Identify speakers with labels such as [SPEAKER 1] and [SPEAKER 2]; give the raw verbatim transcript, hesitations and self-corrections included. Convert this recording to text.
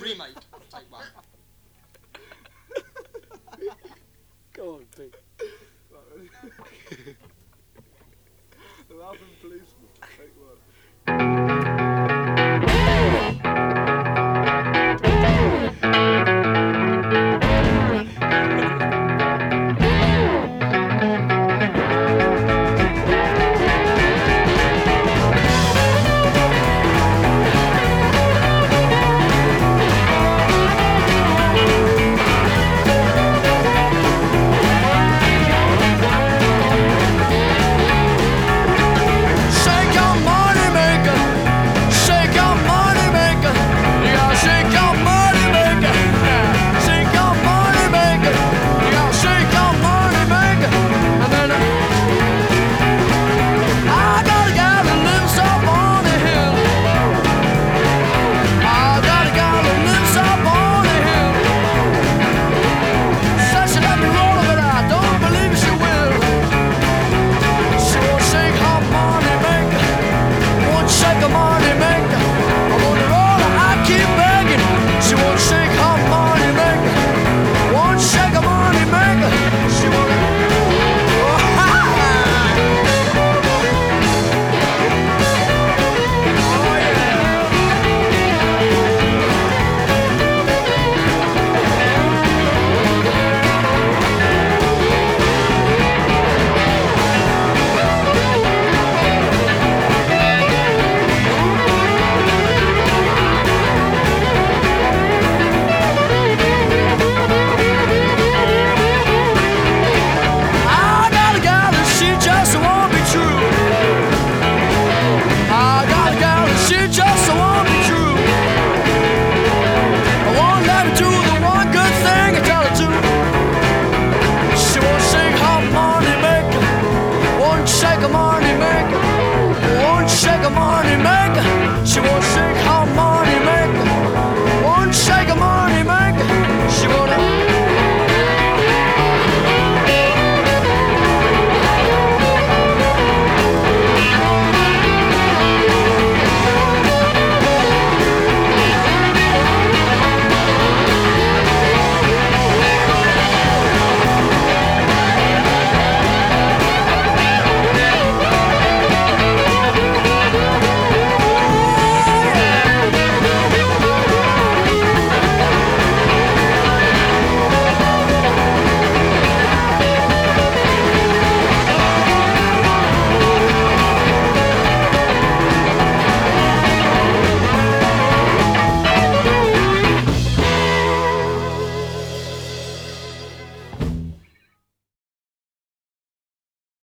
[SPEAKER 1] remake. Take one.
[SPEAKER 2] Go on, Pete.
[SPEAKER 3] The Laughing Policeman. Take one.
[SPEAKER 4] Shake your money maker, shake your money maker. You gotta shake your money maker, yeah. Shake your money maker. You gotta shake your money maker. And then I got a guy that lives up on the hill. I got a guy that lives up on the hill. Says she let me roll, but I don't believe she will. She won't shake her money maker, won't shake her money maker. I'm on the roll, I keep begging. She won't shake her money maker, won't shake her money maker. She won't. Oh, ha, ha. Oh yeah. I got a gal and she just won't be true. I got a gal and she just won't be true. I won't let her do the one good thing I tell her to. She won't shake her money maker, won't shake her money maker, won't shake her money maker. She won't shake